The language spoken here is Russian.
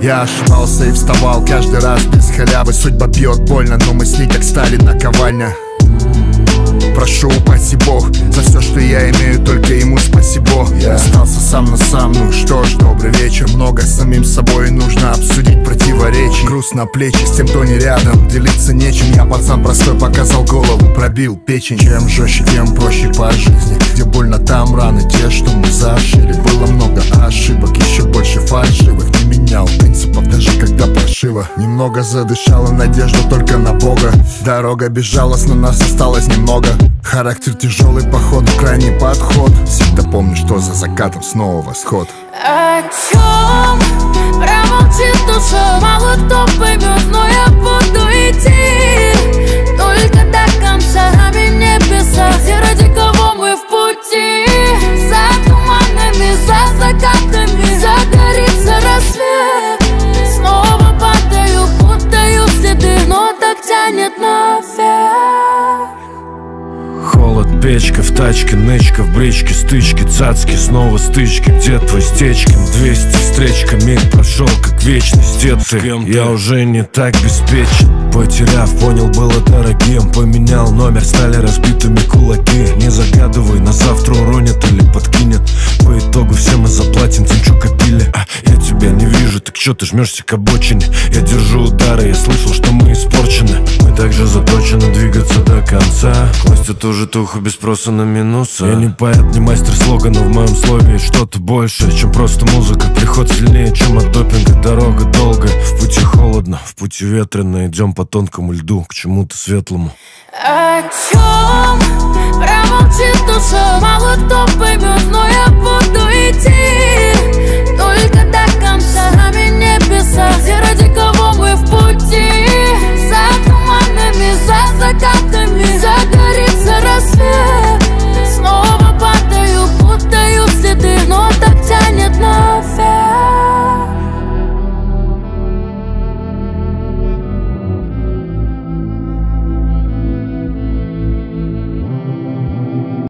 Я ошибался и вставал каждый раз без халявы. Судьба бьет больно, но мы с ней как стали наковальня. Прошу, упаси Бог за все, что я имею, только ему спасибо. Я остался сам на сам, ну что ж, добрый вечер. Много с самим собой нужно обсудить противоречий. Груз на плечи с тем, кто не рядом, делиться нечем. Я пацан простой, показал голову, пробил печень. Чем жестче, тем проще по жизни. Где больно, там раны те, что мы зашили. Было много ошибок, еще больше фальшивых. Не менял принципов, даже когда паршиво. Немного задышала надежда только на Бога. Дорога безжалостна, нас осталось немного. Характер тяжелый, походу крайний подход. Всегда помню, что за закатом снова восход. О чем промолчит душа, мало кто поймет, но я буду идти только до конца. Нами небеса, где ради кого мы в пути. За туманами, за закатами загорится рассвет. Снова падаю, путаю следы, но так тянет наверх. Холод, печка, в тачке, нычка, в бричке, стычки, цацки, снова стычки. Где твой Стечкин? 200 встречка, миг прошел как вечность. Дед ты, я уже не так беспечен. Потеряв, понял, было дорогим. Поменял номер, стали разбитыми кулаки. Не загадывай, на завтра уронят или подкинет. По итогу все мы заплатим тем, что копили. Я тебя не вижу, так чё ты жмешься к обочине? Я держу удары, я слышал, что мы испорчены. Мы также заточены двигаться до конца. Костя тоже туху без спроса на минусы. Я не поэт, не мастер слогана, в моем слове есть что-то большее, чем просто музыка. Приход сильнее, чем от допинга. Дорога долгая, в пути холодно, в пути ветрено. Идем по тонкому льду к чему-то светлому. О чем промолчит душа, мало кто поймет, но я буду идти